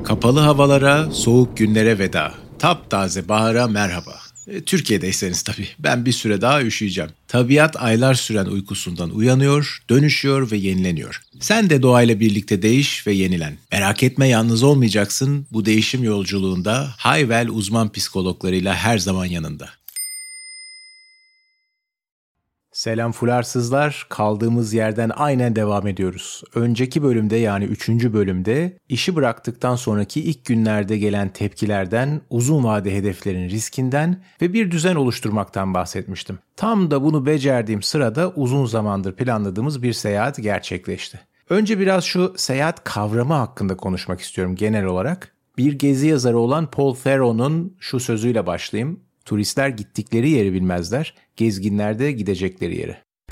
Kapalı havalara, soğuk günlere veda. Taptaze bahara merhaba. Türkiye'deyseniz tabii. Ben bir süre daha üşüyeceğim. Tabiat aylar süren uykusundan uyanıyor, dönüşüyor ve yenileniyor. Sen de doğayla birlikte değiş ve yenilen. Merak etme, yalnız olmayacaksın. Bu değişim yolculuğunda Hayvel uzman psikologlarıyla her zaman yanında. Selam fularsızlar, kaldığımız yerden aynen devam ediyoruz. Önceki bölümde, yani 3. bölümde işi bıraktıktan sonraki ilk günlerde gelen tepkilerden, uzun vade hedeflerin riskinden ve bir düzen oluşturmaktan bahsetmiştim. Tam da bunu becerdiğim sırada uzun zamandır planladığımız bir seyahat gerçekleşti. Önce biraz şu seyahat kavramı hakkında konuşmak istiyorum genel olarak. Bir gezi yazarı olan Paul Theroux'un şu sözüyle başlayayım. Turistler gittikleri yeri bilmezler, gezginler de gidecekleri yeri.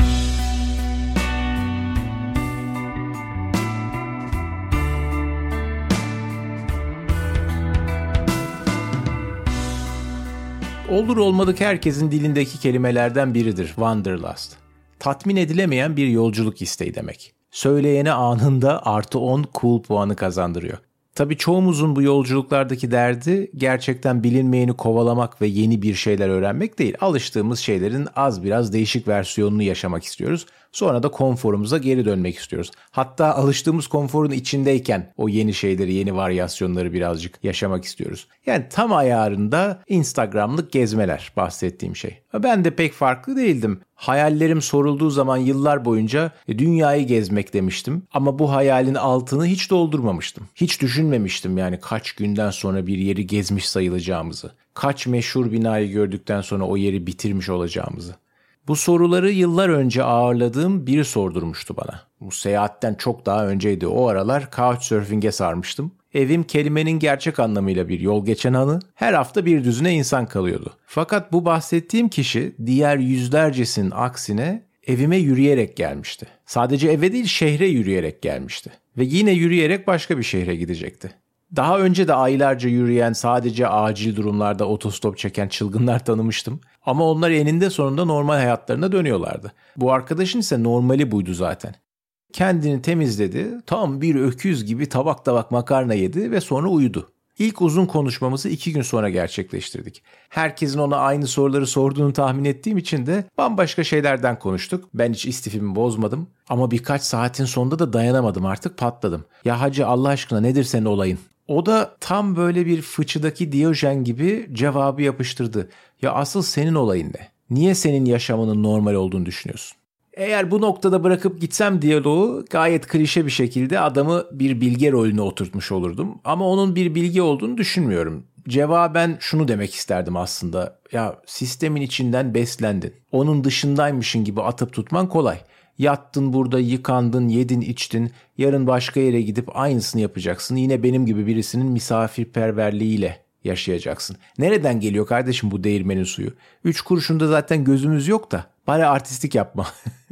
Olur olmadık herkesin dilindeki kelimelerden biridir Wanderlust. Tatmin edilemeyen bir yolculuk isteği demek. Söyleyene anında +10 cool puanı kazandırıyor. Tabii çoğumuzun bu yolculuklardaki derdi gerçekten bilinmeyeni kovalamak ve yeni bir şeyler öğrenmek değil. Alıştığımız şeylerin az biraz değişik versiyonunu yaşamak istiyoruz. Sonra da konforumuza geri dönmek istiyoruz. Hatta alıştığımız konforun içindeyken o yeni şeyleri, yeni varyasyonları birazcık yaşamak istiyoruz. Yani tam ayarında Instagram'lık gezmeler bahsettiğim şey. Ben de pek farklı değildim. Hayallerim sorulduğu zaman yıllar boyunca dünyayı gezmek demiştim. Ama bu hayalin altını hiç doldurmamıştım. Hiç düşünmemiştim yani kaç günden sonra bir yeri gezmiş sayılacağımızı. Kaç meşhur binayı gördükten sonra o yeri bitirmiş olacağımızı. Bu soruları yıllar önce ağırladığım biri sordurmuştu bana. Bu seyahatten çok daha önceydi. O aralar Couchsurfing'e sarmıştım. Evim kelimenin gerçek anlamıyla bir yol geçen hanı, her hafta bir düzine insan kalıyordu. Fakat bu bahsettiğim kişi diğer yüzlercesinin aksine evime yürüyerek gelmişti. Sadece eve değil, şehre yürüyerek gelmişti. Ve yine yürüyerek başka bir şehre gidecekti. Daha önce de aylarca yürüyen, sadece acil durumlarda otostop çeken çılgınlar tanımıştım. Ama onlar eninde sonunda normal hayatlarına dönüyorlardı. Bu arkadaşın ise normali buydu zaten. Kendini temizledi, tam bir öküz gibi tabak tabak makarna yedi ve sonra uyudu. İlk uzun konuşmamızı 2 gün sonra gerçekleştirdik. Herkesin ona aynı soruları sorduğunu tahmin ettiğim için de bambaşka şeylerden konuştuk. Ben hiç istifimi bozmadım ama birkaç saatin sonunda da dayanamadım, artık patladım. Ya hacı, Allah aşkına nedir senin olayın? O da tam böyle bir fıçıdaki Diyojen gibi cevabı yapıştırdı. Ya asıl senin olayın ne? Niye senin yaşamının normal olduğunu düşünüyorsun? Eğer bu noktada bırakıp gitsem diyaloğu, gayet klişe bir şekilde adamı bir bilge rolüne oturtmuş olurdum. Ama onun bir bilge olduğunu düşünmüyorum. Cevaben şunu demek isterdim aslında. Ya sistemin içinden beslendin. Onun dışındaymışın gibi atıp tutman kolay. Yattın burada, yıkandın, yedin, içtin. Yarın başka yere gidip aynısını yapacaksın. Yine benim gibi birisinin misafirperverliğiyle yaşayacaksın. Nereden geliyor kardeşim bu değirmenin suyu? 3 kuruşunda zaten gözümüz yok da. Bari artistlik yapma.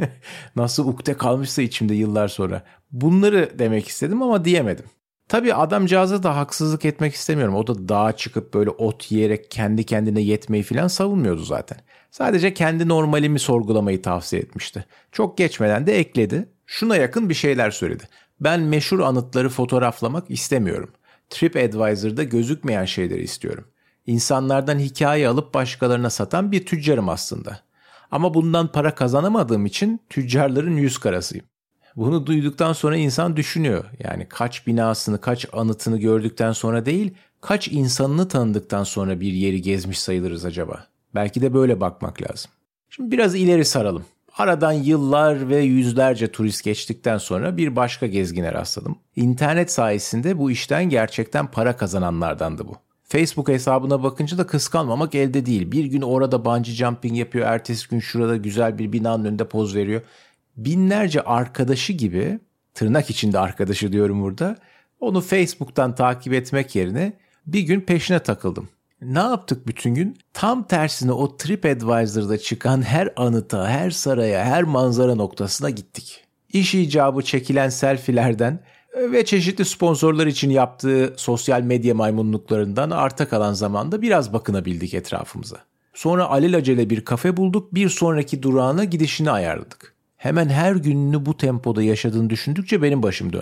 Nasıl ukde kalmışsa içimde yıllar sonra. Bunları demek istedim ama diyemedim. Tabii adamcağıza da haksızlık etmek istemiyorum. O da dağa çıkıp böyle ot yiyerek kendi kendine yetmeyi falan savunmuyordu zaten. Sadece kendi normalimi sorgulamayı tavsiye etmişti. Çok geçmeden de ekledi. Şuna yakın bir şeyler söyledi. Ben meşhur anıtları fotoğraflamak istemiyorum. TripAdvisor'da gözükmeyen şeyleri istiyorum. İnsanlardan hikaye alıp başkalarına satan bir tüccarım aslında. Ama bundan para kazanamadığım için tüccarların yüz karasıyım. Bunu duyduktan sonra insan düşünüyor. Yani kaç binasını, kaç anıtını gördükten sonra değil, kaç insanını tanıdıktan sonra bir yeri gezmiş sayılırız acaba? Belki de böyle bakmak lazım. Şimdi biraz ileri saralım. Aradan yıllar ve yüzlerce turist geçtikten sonra bir başka gezgine rastladım. İnternet sayesinde bu işten gerçekten para kazananlardandı bu. Facebook hesabına bakınca da kıskanmamak elde değil. Bir gün orada bungee jumping yapıyor, ertesi gün şurada güzel bir binanın önünde poz veriyor. Binlerce arkadaşı gibi, tırnak içinde arkadaşı diyorum burada, onu Facebook'tan takip etmek yerine bir gün peşine takıldım. Ne yaptık bütün gün? Tam tersine o TripAdvisor'da çıkan her anıta, her saraya, her manzara noktasına gittik. İş icabı çekilen selfie'lerden ve çeşitli sponsorlar için yaptığı sosyal medya maymunluklarından arta kalan zamanda biraz bakınabildik etrafımıza. Sonra alelacele bir kafe bulduk, bir sonraki durağına gidişini ayarladık. Hemen her gününü bu tempoda yaşadığını düşündükçe benim başım döndü.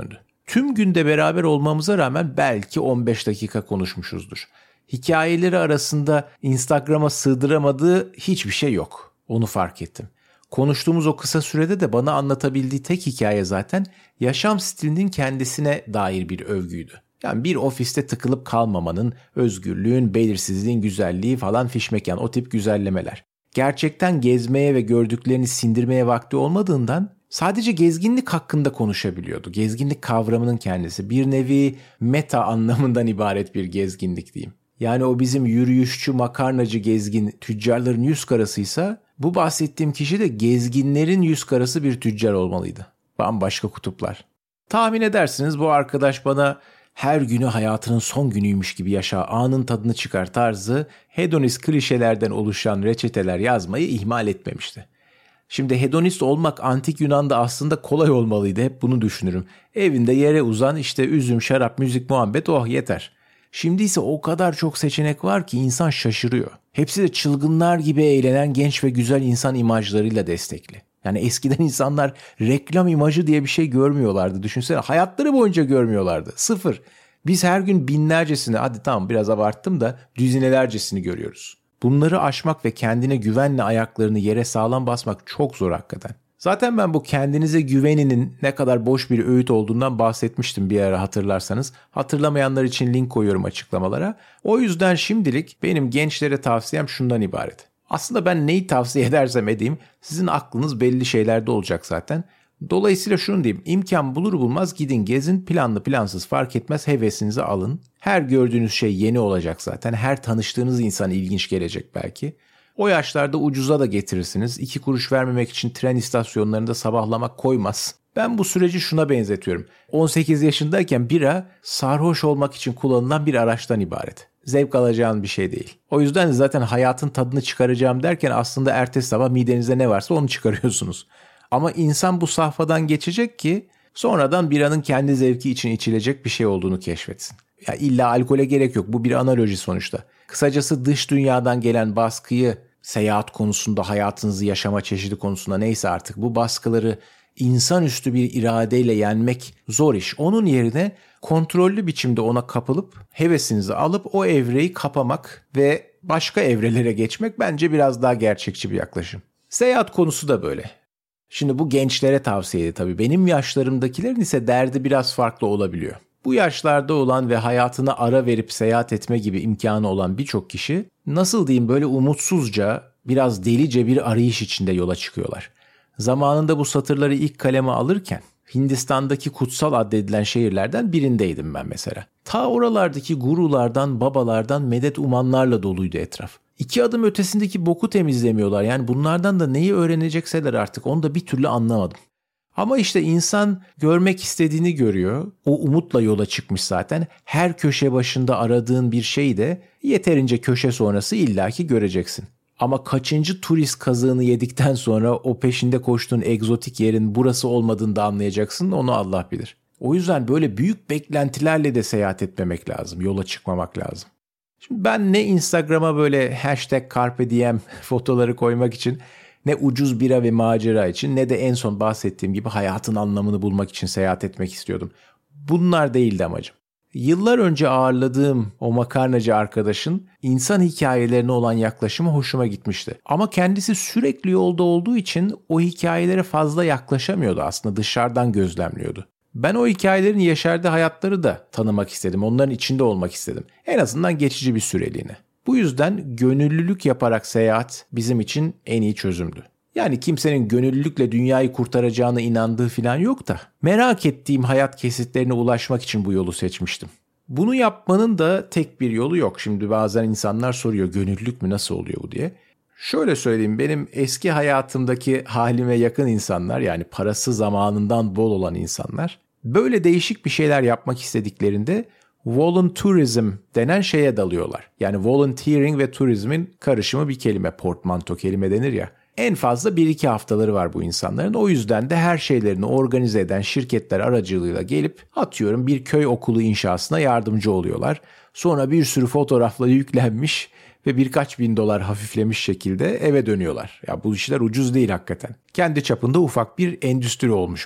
Tüm günde beraber olmamıza rağmen belki 15 dakika konuşmuşuzdur. Hikayeleri arasında Instagram'a sığdıramadığı hiçbir şey yok. Onu fark ettim. Konuştuğumuz o kısa sürede de bana anlatabildiği tek hikaye zaten yaşam stilinin kendisine dair bir övgüydü. Yani bir ofiste tıkılıp kalmamanın, özgürlüğün, belirsizliğin güzelliği falan fişmekan, o tip güzellemeler. Gerçekten gezmeye ve gördüklerini sindirmeye vakti olmadığından sadece gezginlik hakkında konuşabiliyordu. Gezginlik kavramının kendisi bir nevi meta anlamından ibaret bir gezginlik diyeyim. Yani o bizim yürüyüşçü, makarnacı gezgin tüccarların yüz karasıysa bu bahsettiğim kişi de gezginlerin yüz karası bir tüccar olmalıydı. Bambaşka kutuplar. Tahmin edersiniz bu arkadaş bana her günü hayatının son günüymüş gibi yaşa, anın tadını çıkar tarzı hedonist klişelerden oluşan reçeteler yazmayı ihmal etmemişti. Şimdi hedonist olmak antik Yunan'da aslında kolay olmalıydı, hep bunu düşünürüm. Evinde yere uzan, işte üzüm, şarap, müzik, muhabbet, oh yeter. Şimdi ise o kadar çok seçenek var ki insan şaşırıyor. Hepsi de çılgınlar gibi eğlenen genç ve güzel insan imajlarıyla destekli. Yani eskiden insanlar reklam imajı diye bir şey görmüyorlardı. Düşünsene, hayatları boyunca görmüyorlardı. Sıfır. Biz her gün binlercesini, hadi tamam biraz abarttım da düzinelercesini görüyoruz. Bunları aşmak ve kendine güvenle ayaklarını yere sağlam basmak çok zor hakikaten. Zaten ben bu kendinize güveninin ne kadar boş bir öğüt olduğundan bahsetmiştim bir ara, hatırlarsanız. Hatırlamayanlar için link koyuyorum açıklamalara. O yüzden şimdilik benim gençlere tavsiyem şundan ibaret. Aslında ben neyi tavsiye edersem edeyim sizin aklınız belli şeylerde olacak zaten. Dolayısıyla şunu diyeyim, imkan bulur bulmaz gidin gezin, planlı plansız fark etmez, hevesinizi alın. Her gördüğünüz şey yeni olacak zaten, her tanıştığınız insan ilginç gelecek belki. O yaşlarda ucuza da getirirsiniz, 2 kuruş vermemek için tren istasyonlarında sabahlamak koymaz. Ben bu süreci şuna benzetiyorum. 18 yaşındayken bira sarhoş olmak için kullanılan bir araçtan ibaret. Zevk alacağın bir şey değil. O yüzden zaten hayatın tadını çıkaracağım derken aslında ertesi sabah midenizde ne varsa onu çıkarıyorsunuz. Ama insan bu safhadan geçecek ki sonradan biranın kendi zevki için içilecek bir şey olduğunu keşfetsin. Ya illa alkole gerek yok. Bu bir analoji sonuçta. Kısacası dış dünyadan gelen baskıyı seyahat konusunda, hayatınızı yaşama çeşidi konusunda neyse artık bu baskıları insanüstü bir iradeyle yenmek zor iş. Onun yerine kontrollü biçimde ona kapılıp hevesinizi alıp o evreyi kapamak ve başka evrelere geçmek bence biraz daha gerçekçi bir yaklaşım. Seyahat konusu da böyle. Şimdi bu gençlere tavsiyeydi tabii. Benim yaşlarımdakilerin ise derdi biraz farklı olabiliyor. Bu yaşlarda olan ve hayatına ara verip seyahat etme gibi imkanı olan birçok kişi nasıl diyeyim böyle umutsuzca, biraz delice bir arayış içinde yola çıkıyorlar. Zamanında bu satırları ilk kaleme alırken Hindistan'daki kutsal addedilen şehirlerden birindeydim ben mesela. Ta oralardaki gurulardan, babalardan medet umanlarla doluydu etraf. 2 adım ötesindeki boku temizlemiyorlar. Yani bunlardan da neyi öğrenecekseler artık onu da bir türlü anlamadım. Ama işte insan görmek istediğini görüyor. O umutla yola çıkmış zaten. Her köşe başında aradığın bir şeyi de yeterince köşe sonrası illaki göreceksin. Ama kaçıncı turist kazığını yedikten sonra o peşinde koştuğun egzotik yerin burası olmadığını da anlayacaksın, onu Allah bilir. O yüzden böyle büyük beklentilerle de seyahat etmemek lazım, yola çıkmamak lazım. Şimdi ben ne Instagram'a böyle #CarpeDiem fotoları koymak için, ne ucuz bira ve macera için, ne de en son bahsettiğim gibi hayatın anlamını bulmak için seyahat etmek istiyordum. Bunlar değildi amacım. Yıllar önce ağırladığım o makarnacı arkadaşın insan hikayelerine olan yaklaşımı hoşuma gitmişti. Ama kendisi sürekli yolda olduğu için o hikayelere fazla yaklaşamıyordu, aslında dışarıdan gözlemliyordu. Ben o yaşardığı yaşadığı hayatları da tanımak istedim, onların içinde olmak istedim. En azından geçici bir süreliğine. Bu yüzden gönüllülük yaparak seyahat bizim için en iyi çözümdü. Yani kimsenin gönüllülükle dünyayı kurtaracağına inandığı falan yok da merak ettiğim hayat kesitlerine ulaşmak için bu yolu seçmiştim. Bunu yapmanın da tek bir yolu yok. Şimdi bazen insanlar soruyor, gönüllülük mü, nasıl oluyor bu diye. Şöyle söyleyeyim, benim eski hayatımdaki halime yakın insanlar, yani parası zamanından bol olan insanlar, böyle değişik bir şeyler yapmak istediklerinde volunteerism denen şeye dalıyorlar. Yani volunteering ve turizmin karışımı bir kelime, portmanto kelime denir ya. En fazla 1-2 haftaları var bu insanların. O yüzden de her şeylerini organize eden şirketler aracılığıyla gelip atıyorum bir köy okulu inşasına yardımcı oluyorlar. Sonra bir sürü fotoğrafla yüklenmiş ve birkaç bin dolar hafiflemiş şekilde eve dönüyorlar. Ya bu işler ucuz değil hakikaten. Kendi çapında ufak bir endüstri olmuş bu.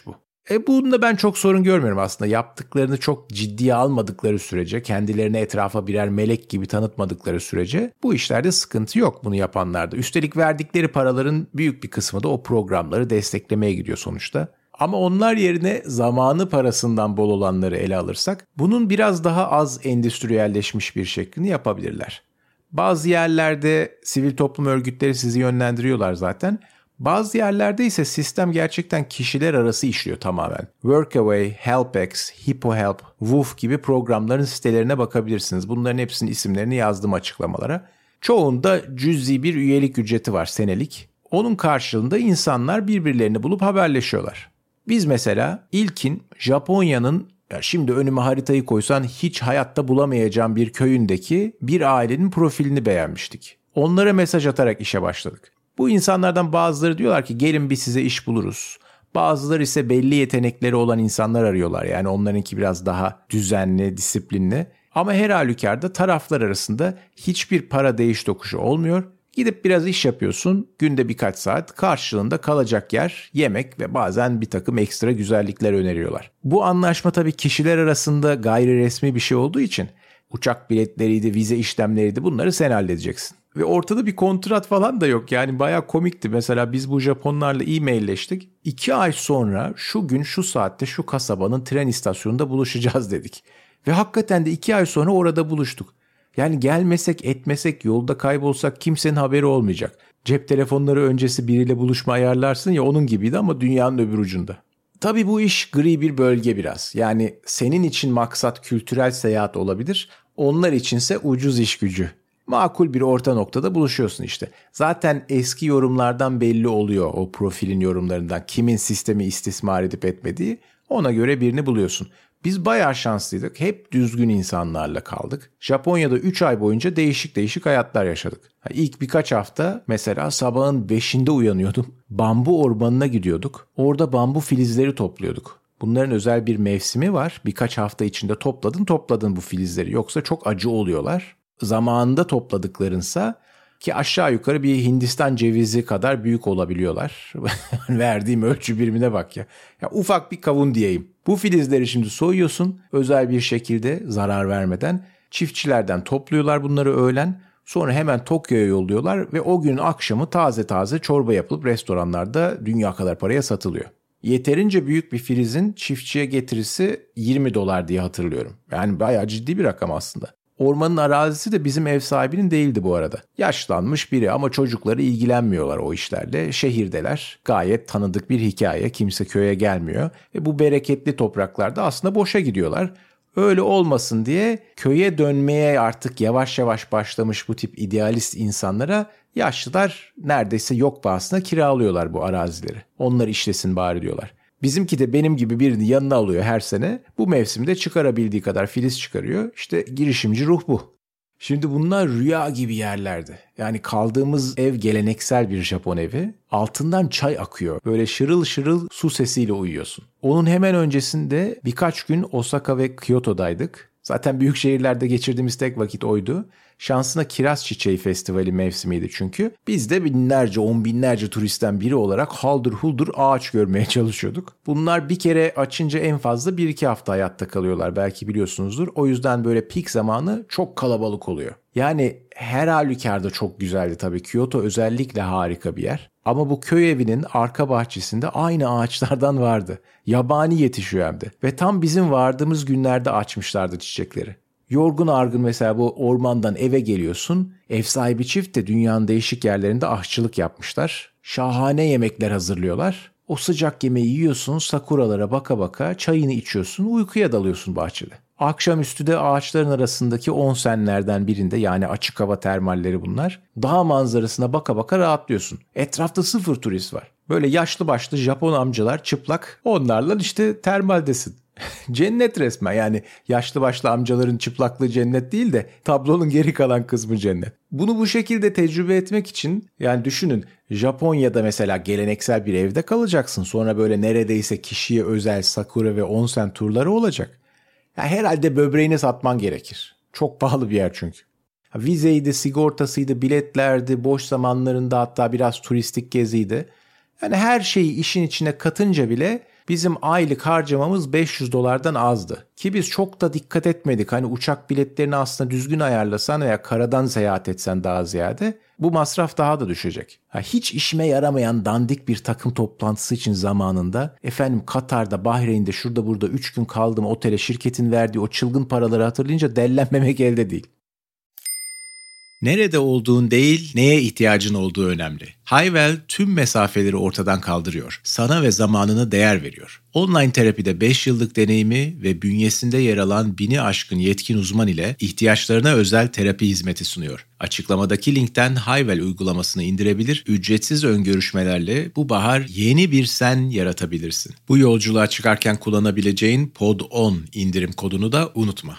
Bunda ben çok sorun görmüyorum aslında. Yaptıklarını çok ciddiye almadıkları sürece, kendilerini etrafa birer melek gibi tanıtmadıkları sürece bu işlerde sıkıntı yok bunu yapanlarda. Üstelik verdikleri paraların büyük bir kısmı da o programları desteklemeye gidiyor sonuçta. Ama onlar yerine zamanı parasından bol olanları ele alırsak bunun biraz daha az endüstriyelleşmiş bir şeklini yapabilirler. Bazı yerlerde sivil toplum örgütleri sizi yönlendiriyorlar zaten. Bazı yerlerde ise sistem gerçekten kişiler arası işliyor tamamen. Workaway, HelpX, HippoHelp, Woof gibi programların sitelerine bakabilirsiniz. Bunların hepsinin isimlerini yazdım açıklamalara. Çoğunda cüzi bir üyelik ücreti var senelik. Onun karşılığında insanlar birbirlerini bulup haberleşiyorlar. Biz mesela ilkin Japonya'nın, şimdi önüme haritayı koysan hiç hayatta bulamayacağım bir köyündeki bir ailenin profilini beğenmiştik. Onlara mesaj atarak işe başladık. Bu insanlardan bazıları diyorlar ki gelin biz size iş buluruz. Bazıları ise belli yetenekleri olan insanlar arıyorlar. Yani onlarınki biraz daha düzenli, disiplinli. Ama her halükarda taraflar arasında hiçbir para değiş tokuşu olmuyor. Gidip biraz iş yapıyorsun, günde birkaç saat, karşılığında kalacak yer, yemek ve bazen bir takım ekstra güzellikler öneriyorlar. Bu anlaşma tabii kişiler arasında gayri resmi bir şey olduğu için uçak biletleriydi, vize işlemleriydi, bunları sen halledeceksin. Ve ortada bir kontrat falan da yok, yani bayağı komikti. Mesela biz bu Japonlarla e-mailleştik. 2 ay sonra şu gün şu saatte şu kasabanın tren istasyonunda buluşacağız dedik. Ve hakikaten de 2 ay sonra orada buluştuk. Yani gelmesek etmesek yolda kaybolsak kimsenin haberi olmayacak. Cep telefonları öncesi biriyle buluşma ayarlarsın ya, onun gibiydi ama dünyanın öbür ucunda. Tabii bu iş gri bir bölge biraz. Yani senin için maksat kültürel seyahat olabilir. Onlar içinse ucuz iş gücü. Makul bir orta noktada buluşuyorsun işte. Zaten eski yorumlardan belli oluyor, o profilin yorumlarından kimin sistemi istismar edip etmediği. Ona göre birini buluyorsun. Biz bayağı şanslıydık. Hep düzgün insanlarla kaldık. Japonya'da 3 ay boyunca değişik değişik hayatlar yaşadık. İlk birkaç hafta mesela sabahın 5'inde uyanıyordum. Bambu ormanına gidiyorduk. Orada bambu filizleri topluyorduk. Bunların özel bir mevsimi var. Birkaç hafta içinde topladın bu filizleri. Yoksa çok acı oluyorlar. Zamanında topladıklarınsa ki aşağı yukarı bir Hindistan cevizi kadar büyük olabiliyorlar. Verdiğim ölçü birimine bak ya. Ya ufak bir kavun diyeyim. Bu filizleri şimdi soyuyorsun. Özel bir şekilde zarar vermeden çiftçilerden topluyorlar bunları öğlen. Sonra hemen Tokyo'ya yolluyorlar ve o gün akşamı taze taze çorba yapılıp restoranlarda dünya kadar paraya satılıyor. Yeterince büyük bir filizin çiftçiye getirisi $20 diye hatırlıyorum. Yani bayağı ciddi bir rakam aslında. Ormanın arazisi de bizim ev sahibinin değildi bu arada. Yaşlanmış biri ama çocukları ilgilenmiyorlar o işlerle. Şehirdeler. Gayet tanıdık bir hikaye. Kimse köye gelmiyor. Ve bu bereketli topraklarda aslında boşa gidiyorlar. Öyle olmasın diye köye dönmeye artık yavaş yavaş başlamış bu tip idealist insanlara yaşlılar neredeyse yok pahasına kiralıyorlar bu arazileri. Onlar işlesin bari diyorlar. Bizimki de benim gibi birini yanına alıyor her sene. Bu mevsimde çıkarabildiği kadar filiz çıkarıyor. İşte girişimci ruh bu. Şimdi bunlar rüya gibi yerlerdi. Yani kaldığımız ev geleneksel bir Japon evi. Altından çay akıyor. Böyle şırıl şırıl su sesiyle uyuyorsun. Onun hemen öncesinde birkaç gün Osaka ve Kyoto'daydık. Zaten büyük şehirlerde geçirdiğimiz tek vakit oydu. Şansına Kiraz Çiçeği Festivali mevsimiydi çünkü. Biz de binlerce, on binlerce turistten biri olarak haldır huldur ağaç görmeye çalışıyorduk. Bunlar bir kere açınca en fazla 1-2 hafta hayatta kalıyorlar, belki biliyorsunuzdur. O yüzden böyle peak zamanı çok kalabalık oluyor. Yani her halükarda çok güzeldi tabii. Kyoto özellikle harika bir yer. Ama bu köy evinin arka bahçesinde aynı ağaçlardan vardı. Yabani yetişiyor hem de. Ve tam bizim vardığımız günlerde açmışlardı çiçekleri. Yorgun argın mesela bu ormandan eve geliyorsun. Ev sahibi çift de dünyanın değişik yerlerinde aşçılık yapmışlar. Şahane yemekler hazırlıyorlar. O sıcak yemeği yiyorsun, sakuralara baka baka çayını içiyorsun, uykuya dalıyorsun bahçede. Akşamüstü de ağaçların arasındaki onsenlerden birinde, yani açık hava termalleri bunlar. Dağ manzarasına baka baka rahatlıyorsun. Etrafta 0 turist var. Böyle yaşlı başlı Japon amcalar çıplak, onlarla işte termaldesin. Cennet resmen, yani yaşlı başlı amcaların çıplaklığı cennet değil de tablonun geri kalan kısmı cennet. Bunu bu şekilde tecrübe etmek için yani düşünün, Japonya'da mesela geleneksel bir evde kalacaksın. Sonra böyle neredeyse kişiye özel sakura ve onsen turları olacak. Ya herhalde böbreğini satman gerekir. Çok pahalı bir yer çünkü. Vizeydi, sigortasıydı, biletlerdi, boş zamanlarında hatta biraz turistik geziydi. Yani her şeyi işin içine katınca bile Bizim aylık harcamamız $500'dan azdı. Ki biz çok da dikkat etmedik. Hani uçak biletlerini aslında düzgün ayarlasan veya karadan seyahat etsen daha ziyade bu masraf daha da düşecek. Hiç işime yaramayan dandik bir takım toplantısı için zamanında Katar'da, Bahreyn'de, şurada burada 3 gün kaldım otele, şirketin verdiği o çılgın paraları hatırlayınca dellenmemek elde değil. Nerede olduğun değil, neye ihtiyacın olduğu önemli. Hayvel tüm mesafeleri ortadan kaldırıyor. Sana ve zamanına değer veriyor. Online terapide 5 yıllık deneyimi ve bünyesinde yer alan 1000'i aşkın yetkin uzman ile ihtiyaçlarına özel terapi hizmeti sunuyor. Açıklamadaki linkten Hayvel uygulamasını indirebilir, ücretsiz öngörüşmelerle bu bahar yeni bir sen yaratabilirsin. Bu yolculuğa çıkarken kullanabileceğin POD10 indirim kodunu da unutma.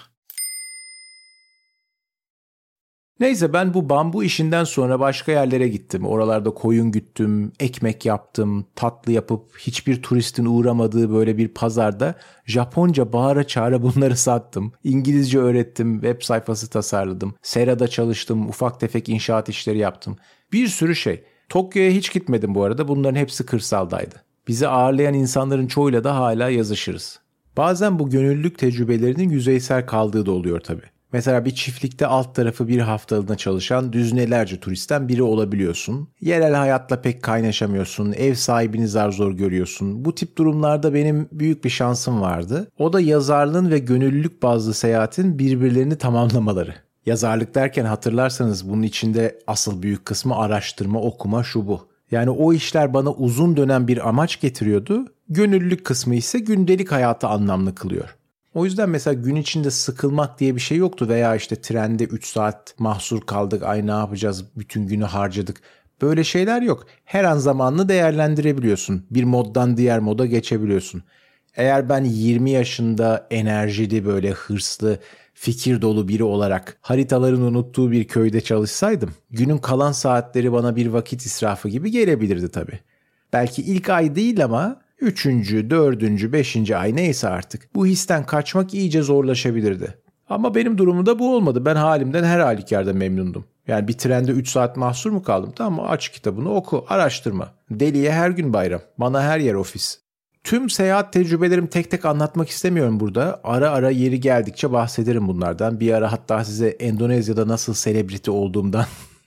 Neyse, ben bu bambu işinden sonra başka yerlere gittim. Oralarda koyun güttüm, ekmek yaptım, tatlı yapıp hiçbir turistin uğramadığı böyle bir pazarda Japonca bağıra çağıra bunları sattım. İngilizce öğrettim, web sayfası tasarladım, serada çalıştım, ufak tefek inşaat işleri yaptım. Bir sürü şey. Tokyo'ya hiç gitmedim bu arada, bunların hepsi kırsaldaydı. Bizi ağırlayan insanların çoğuyla da hala yazışırız. Bazen bu gönüllülük tecrübelerinin yüzeysel kaldığı da oluyor tabii. Mesela bir çiftlikte alt tarafı bir haftalığına çalışan düzinelerce turistten biri olabiliyorsun. Yerel hayatla pek kaynaşamıyorsun, ev sahibini zar zor görüyorsun. Bu tip durumlarda benim büyük bir şansım vardı. O da yazarlığın ve gönüllülük bazlı seyahatin birbirlerini tamamlamaları. Yazarlık derken hatırlarsanız bunun içinde asıl büyük kısmı araştırma, okuma, şu bu. Yani o işler bana uzun dönem bir amaç getiriyordu. Gönüllülük kısmı ise gündelik hayatı anlamlı kılıyor. O yüzden mesela gün içinde sıkılmak diye bir şey yoktu veya işte trende 3 saat mahsur kaldık, ay ne yapacağız, bütün günü harcadık. Böyle şeyler yok. Her an zamanını değerlendirebiliyorsun. Bir moddan diğer moda geçebiliyorsun. Eğer ben 20 yaşında enerjili, böyle hırslı, fikir dolu biri olarak haritaların unuttuğu bir köyde çalışsaydım, günün kalan saatleri bana bir vakit israfı gibi gelebilirdi tabii. Belki ilk ay değil ama 3. 4. 5. ay neyse artık bu histen kaçmak iyice zorlaşabilirdi. Ama benim durumumda bu olmadı. Ben halimden her halükarda memnundum. Yani bir trende 3 saat mahsur mu kaldım? Tamam, aç kitabını oku, araştırma. Deliye her gün bayram, bana her yer ofis. Tüm seyahat tecrübelerimi tek tek anlatmak istemiyorum burada. Ara ara yeri geldikçe bahsederim bunlardan. Bir ara hatta size Endonezya'da nasıl selebriti olduğumdan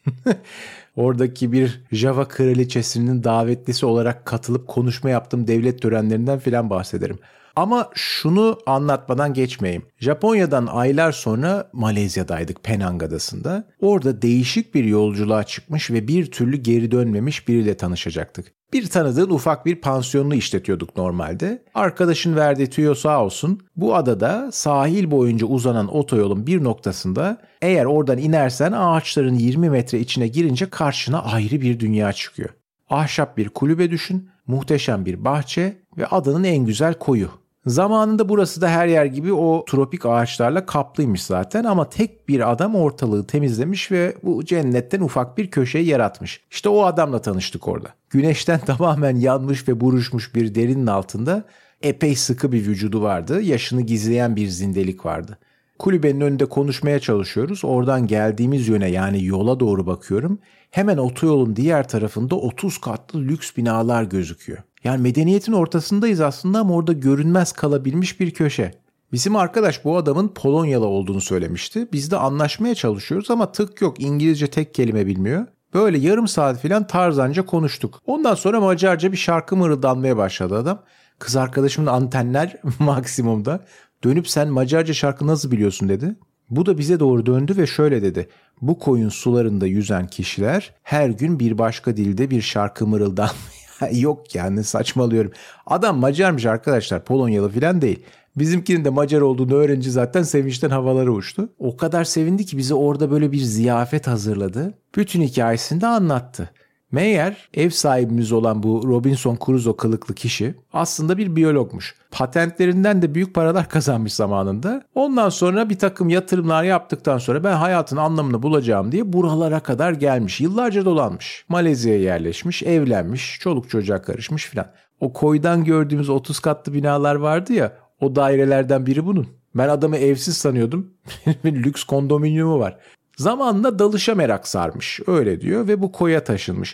oradaki bir Java kraliçesinin davetlisi olarak katılıp konuşma yaptığım devlet törenlerinden filan bahsederim. Ama şunu anlatmadan geçmeyeyim. Japonya'dan aylar sonra Malezya'daydık, Penang Adası'nda. Orada değişik bir yolculuğa çıkmış ve bir türlü geri dönmemiş biriyle tanışacaktık. Bir tanıdığın ufak bir pansiyonunu işletiyorduk normalde. Arkadaşın verdiği tüyo sağ olsun. Bu adada sahil boyunca uzanan otoyolun bir noktasında eğer oradan inersen ağaçların 20 metre içine girince karşına ayrı bir dünya çıkıyor. Ahşap bir kulübe düşün, muhteşem bir bahçe ve adanın en güzel koyu. Zamanında burası da her yer gibi o tropik ağaçlarla kaplıymış zaten ama tek bir adam ortalığı temizlemiş ve bu cennetten ufak bir köşeyi yaratmış. İşte o adamla tanıştık orada. Güneşten tamamen yanmış ve buruşmuş bir derinin altında epey sıkı bir vücudu vardı. Yaşını gizleyen bir zindelik vardı. Kulübenin önünde konuşmaya çalışıyoruz. Oradan geldiğimiz yöne, yani yola doğru bakıyorum. Hemen otoyolun diğer tarafında 30 katlı lüks binalar gözüküyor. Yani medeniyetin ortasındayız aslında ama orada görünmez kalabilmiş bir köşe. Bizim arkadaş bu adamın Polonyalı olduğunu söylemişti. Biz de anlaşmaya çalışıyoruz ama tık yok, İngilizce tek kelime bilmiyor. Böyle yarım saat falan tarzanca konuştuk. Ondan sonra Macarca bir şarkı mırıldanmaya başladı adam. Kız arkadaşımın antenler maksimumda. Dönüp sen Macarca şarkı nasıl biliyorsun dedi. Bu da bize doğru döndü ve şöyle dedi. Bu koyun sularında yüzen kişiler her gün bir başka dilde bir şarkı mırıldanmaya. Yok yani, saçmalıyorum. Adam Macarmış arkadaşlar, Polonyalı falan değil. Bizimkinin de Macar olduğunu öğrenince zaten sevinçten havalara uçtu. O kadar sevindi ki bize orada böyle bir ziyafet hazırladı. Bütün hikayesini de anlattı. Meğer ev sahibimiz olan bu Robinson Crusoe kılıklı kişi aslında bir biyologmuş. Patentlerinden de büyük paralar kazanmış zamanında. Ondan sonra bir takım yatırımlar yaptıktan sonra ben hayatın anlamını bulacağım diye buralara kadar gelmiş. Yıllarca dolanmış. Malezya'ya yerleşmiş, evlenmiş, çoluk çocuğa karışmış filan. O koydan gördüğümüz 30 katlı binalar vardı ya, o dairelerden biri bunun. Ben adamı evsiz sanıyordum. Lüks kondominyumu var. Zamanla dalışa merak sarmış, öyle diyor, ve bu koya taşınmış.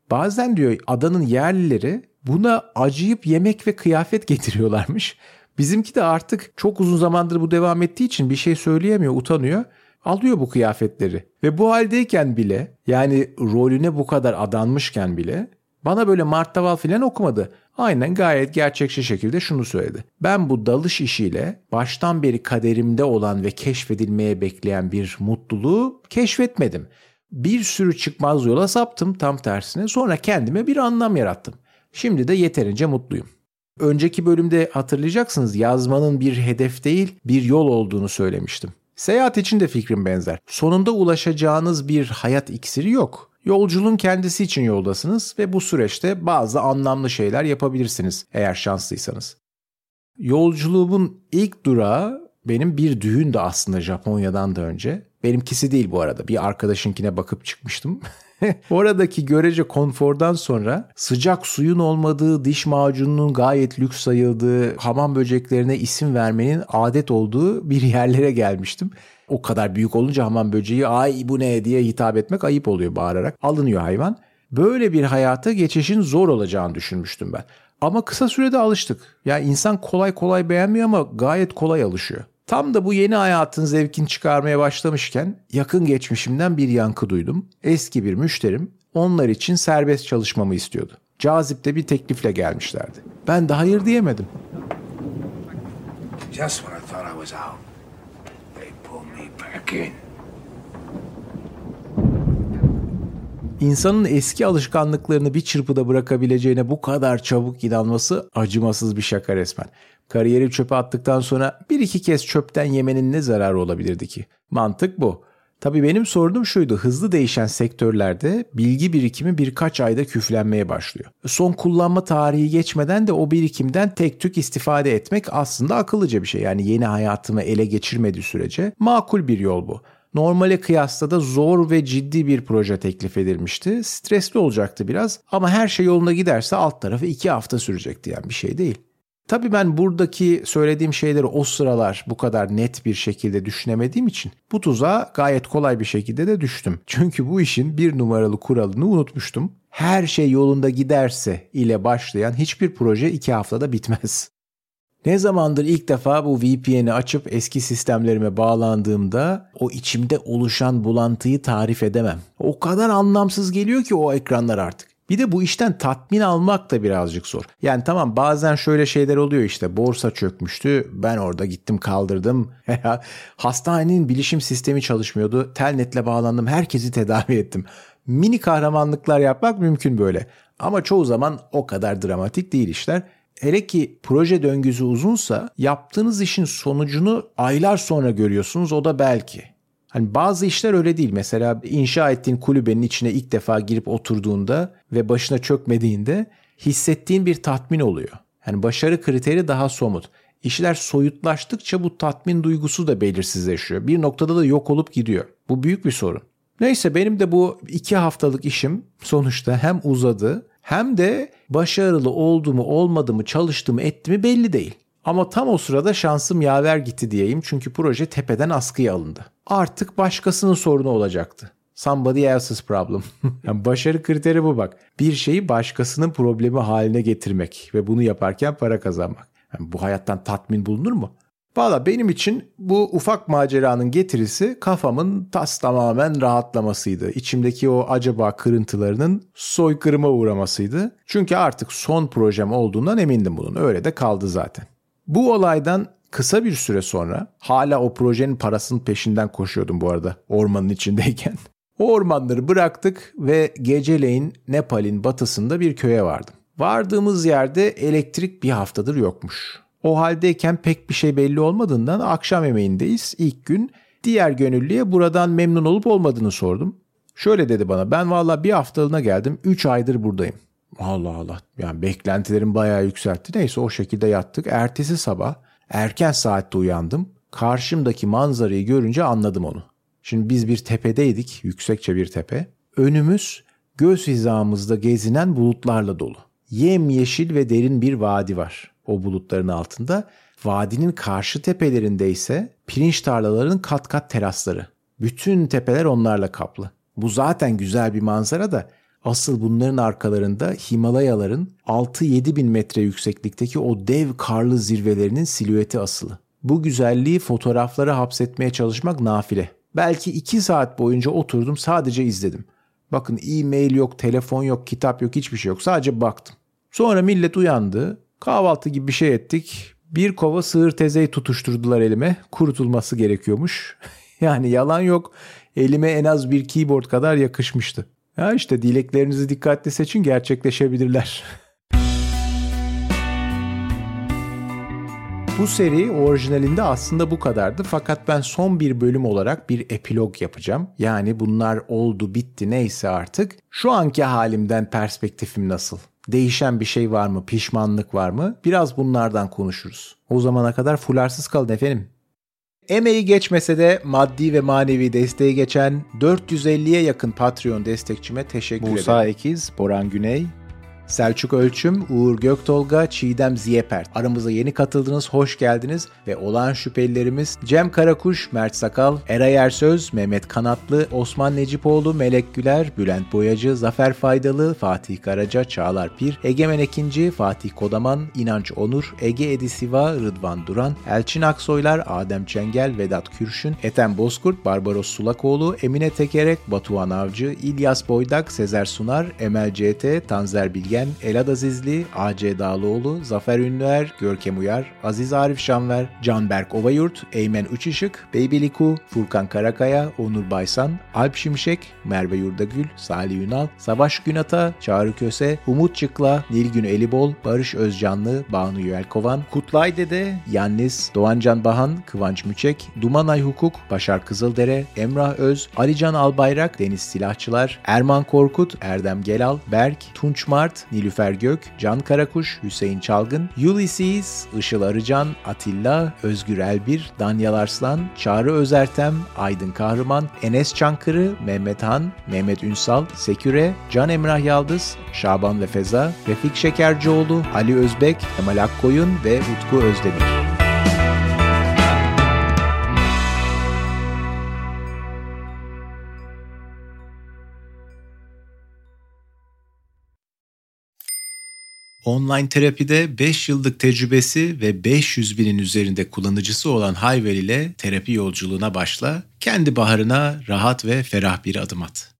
Bazen diyor adanın yerlileri buna acıyıp yemek ve kıyafet getiriyorlarmış. Bizimki de artık çok uzun zamandır bu devam ettiği için bir şey söyleyemiyor, utanıyor. Alıyor bu kıyafetleri ve bu haldeyken bile, yani rolüne bu kadar adanmışken bile bana böyle martaval falan okumadı. Aynen gayet gerçekçi şekilde şunu söyledi. Ben bu dalış işiyle baştan beri kaderimde olan ve keşfedilmeye bekleyen bir mutluluğu keşfetmedim. Bir sürü çıkmaz yola saptım tam tersine, sonra kendime bir anlam yarattım. Şimdi de yeterince mutluyum. Önceki bölümde hatırlayacaksınız, yazmanın bir hedef değil bir yol olduğunu söylemiştim. Seyahat için de fikrim benzer. Sonunda ulaşacağınız bir hayat iksiri yok. Yolculuğun kendisi için yoldasınız ve bu süreçte bazı anlamlı şeyler yapabilirsiniz eğer şanslıysanız. Yolculuğumun ilk durağı benim bir düğündü aslında, Japonya'dan da önce. Benimkisi değil bu arada, bir arkadaşınkine bakıp çıkmıştım. Oradaki görece konfordan sonra sıcak suyun olmadığı, diş macununun gayet lüks sayıldığı, hamam böceklerine isim vermenin adet olduğu bir yerlere gelmiştim. O kadar büyük olunca hamam böceği ay bu ne diye hitap etmek ayıp oluyor, bağırarak. Alınıyor hayvan. Böyle bir hayata geçişin zor olacağını düşünmüştüm ben. Ama kısa sürede alıştık. Yani insan kolay kolay beğenmiyor ama gayet kolay alışıyor. Tam da bu yeni hayatın zevkini çıkarmaya başlamışken yakın geçmişimden bir yankı duydum. Eski bir müşterim onlar için serbest çalışmamı istiyordu. Cazip de bir teklifle gelmişlerdi. Ben de hayır diyemedim. Just when I thought I was out, they pulled me back in. İnsanın eski alışkanlıklarını bir çırpıda bırakabileceğine bu kadar çabuk inanması acımasız bir şaka resmen. Kariyeri çöpe attıktan sonra bir iki kez çöpten yemenin ne zararı olabilirdi ki? Mantık bu. Tabii benim sorunum şuydu: hızlı değişen sektörlerde bilgi birikimi birkaç ayda küflenmeye başlıyor. Son kullanma tarihi geçmeden de o birikimden tek tük istifade etmek aslında akıllıca bir şey. Yani yeni hayatımı ele geçirmediği sürece makul bir yol bu. Normale kıyasla da zor ve ciddi bir proje teklif edilmişti. Stresli olacaktı biraz ama her şey yolunda giderse alt tarafı 2 hafta sürecekti, yani bir şey değil. Tabii ben buradaki söylediğim şeyleri o sıralar bu kadar net bir şekilde düşünemediğim için bu tuzağa gayet kolay bir şekilde de düştüm. Çünkü bu işin bir numaralı kuralını unutmuştum. Her şey yolunda giderse ile başlayan hiçbir proje 2 haftada bitmez. Ne zamandır ilk defa bu VPN'i açıp eski sistemlerime bağlandığımda o içimde oluşan bulantıyı tarif edemem. O kadar anlamsız geliyor ki o ekranlar artık. Bir de bu işten tatmin almak da birazcık zor. Yani tamam, bazen şöyle şeyler oluyor, işte borsa çökmüştü, ben orada gittim kaldırdım. Hastanenin bilişim sistemi çalışmıyordu, Telnet'le bağlandım, herkesi tedavi ettim. Mini kahramanlıklar yapmak mümkün böyle. Ama çoğu zaman o kadar dramatik değil işler. Hele ki proje döngüsü uzunsa yaptığınız işin sonucunu aylar sonra görüyorsunuz, o da belki. Hani bazı işler öyle değil. Mesela inşa ettiğin kulübenin içine ilk defa girip oturduğunda ve başına çökmediğinde hissettiğin bir tatmin oluyor. Yani başarı kriteri daha somut. İşler soyutlaştıkça bu tatmin duygusu da belirsizleşiyor. Bir noktada da yok olup gidiyor. Bu büyük bir sorun. Neyse, benim de bu 2 haftalık işim sonuçta hem uzadı hem de başarılı oldu mu olmadı mı, çalıştı mı etti mi belli değil. Ama tam o sırada şansım yaver gitti diyeyim, çünkü proje tepeden askıya alındı. Artık başkasının sorunu olacaktı. Somebody else's problem. Yani başarı kriteri bu bak. Bir şeyi başkasının problemi haline getirmek ve bunu yaparken para kazanmak. Yani bu hayattan tatmin bulunur mu? Valla benim için bu ufak maceranın getirisi kafamın tamamen rahatlamasıydı. İçimdeki o acaba kırıntılarının soykırıma uğramasıydı. Çünkü artık son projem olduğundan emindim bunun. Öyle de kaldı zaten. Bu olaydan kısa bir süre sonra, hala o projenin parasının peşinden koşuyordum bu arada ormanın içindeyken. O ormanları bıraktık ve geceleyin Nepal'in batısında bir köye vardım. Vardığımız yerde elektrik bir haftadır yokmuş. O haldeyken pek bir şey belli olmadığından akşam yemeğindeyiz. İlk gün diğer gönüllüye buradan memnun olup olmadığını sordum. Şöyle dedi bana: ben valla bir haftalığına geldim, 3 aydır buradayım. Allah Allah, yani beklentilerim bayağı yükseltti. Neyse, o şekilde yattık. Ertesi sabah erken saatte uyandım. Karşımdaki manzarayı görünce anladım onu. Şimdi biz bir tepedeydik, yüksekçe bir tepe. Önümüz göz hizamızda gezinen bulutlarla dolu. Yemyeşil ve derin bir vadi var o bulutların altında. Vadinin karşı tepelerinde ise pirinç tarlalarının kat kat terasları. Bütün tepeler onlarla kaplı. Bu zaten güzel bir manzara da Asıl bunların arkalarında Himalayaların 6-7 bin metre yükseklikteki o dev karlı zirvelerinin silüeti asılı. Bu güzelliği fotoğraflara hapsetmeye çalışmak nafile. Belki 2 saat boyunca oturdum, sadece izledim. Bakın, e-mail yok, telefon yok, kitap yok, hiçbir şey yok. Sadece baktım. Sonra millet uyandı. Kahvaltı gibi bir şey ettik. Bir kova sığır tezeyi tutuşturdular elime. Kurutulması gerekiyormuş. Yani yalan yok. Elime en az bir keyboard kadar yakışmıştı. Ya işte, dileklerinizi dikkatli seçin, gerçekleşebilirler. Bu seri orijinalinde aslında bu kadardı, fakat ben son bir bölüm olarak bir epilog yapacağım. Yani bunlar oldu bitti, neyse artık. Şu anki halimden perspektifim nasıl? Değişen bir şey var mı? Pişmanlık var mı? Biraz bunlardan konuşuruz. O zamana kadar fularsız kalın efendim. Emeği geçmese de maddi ve manevi desteği geçen 450'ye yakın Patreon destekçime teşekkür ederim. Musa Ekiz, Boran Güney, Selçuk Ölçüm, Uğur Göktolga, Çiğdem Ziyepert. Aramıza yeni katıldınız, hoş geldiniz ve olağan şüphelilerimiz Cem Karakuş, Mert Sakal, Eray Ersöz, Mehmet Kanatlı, Osman Necipoğlu, Melek Güler, Bülent Boyacı, Zafer Faydalı, Fatih Karaca, Çağlar Pir, Egemen Ekinci, Fatih Kodaman, İnanç Onur, Ege Edisiva, Rıdvan Duran, Elçin Aksoylar, Adem Çengel, Vedat Kürşün, Ethem Bozkurt, Barbaros Sulakoğlu, Emine Tekerek, Batuhan Avcı, İlyas Boydak, Sezer Sunar, Emel CT, Tanzer Bilgen, Elad Azizli, A.C. Dağlıoğlu, Zafer Ünlüer, Görkem Uyar, Aziz Arif Şanver, Canberk Ovayurt, Eymen Uçışık, Baby Liku, Furkan Karakaya, Onur Baysan, Alp Şimşek, Merve Yurdagül, Salih Ünal, Savaş Günata, Çağrı Köse, Umut Çıkla, Nilgün Elibol, Barış Özcanlı, Banu Yelkovan, Kutlay Dede, Yannis, Doğancan Bahan, Kıvanç Müçek, Dumanay Hukuk, Başar Kızıldere, Emrah Öz, Alican Albayrak, Deniz Silahçılar, Erman Korkut, Erdem Gelal, Berk, Tunç Mart, Nilüfer Gök, Can Karakuş, Hüseyin Çalgın, Ulysses, Işıl Arıcan, Atilla, Özgür Elbir, Danyal Arslan, Çağrı Özertem, Aydın Kahraman, Enes Çankırı, Mehmet Han, Mehmet Ünsal, Seküre, Can Emrah Yaldız, Şaban ve Feza, Refik Şekercioğlu, Ali Özbek, Kemal Akkoyun ve Utku Özdemir. Online terapide 5 yıllık tecrübesi ve 500 binin üzerinde kullanıcısı olan Hayvel ile terapi yolculuğuna başla, kendi baharına rahat ve ferah bir adım at.